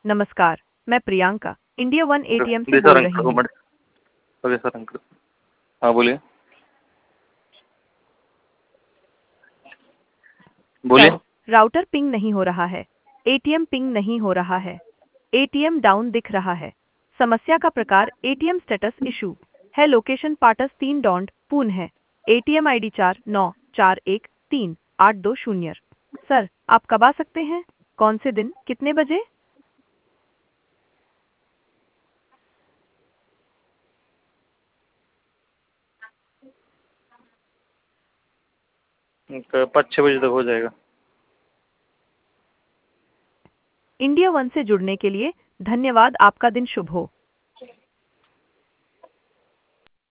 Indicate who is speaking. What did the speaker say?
Speaker 1: नमस्कार, मैं Priyanka India one ATM से
Speaker 2: जी सर,
Speaker 1: बोल रही
Speaker 2: अंकल
Speaker 1: हूँ।
Speaker 2: Okay sir uncle. हाँ बोलिए बोलिए।
Speaker 1: सर, राउटर पिंग नहीं हो रहा है। एटीएम पिंग नहीं हो रहा है। एटीएम डाउन दिख रहा है। समस्या का प्रकार एटीएम स्टेटस इशू है। लोकेशन पाटस 3 डॉन्ड पून है। ATM ID 49413820। सर, आप कब आ सकते हैं? कौन से दिन, कितने बजे?
Speaker 2: तो 5-6 बजे तक हो जाएगा।
Speaker 1: इंडिया वन से जुड़ने के लिए धन्यवाद। आपका दिन शुभ हो।